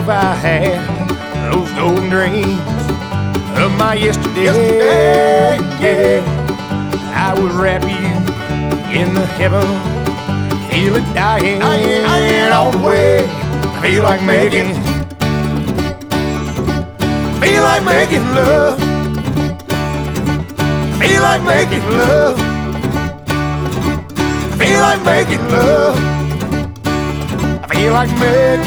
if I had those golden dreams of my yesterday. Yeah, I would wrap you in the heaven, feel it dying all the way. I feel like making love. Feel like making love. Feel like making love. I feel like making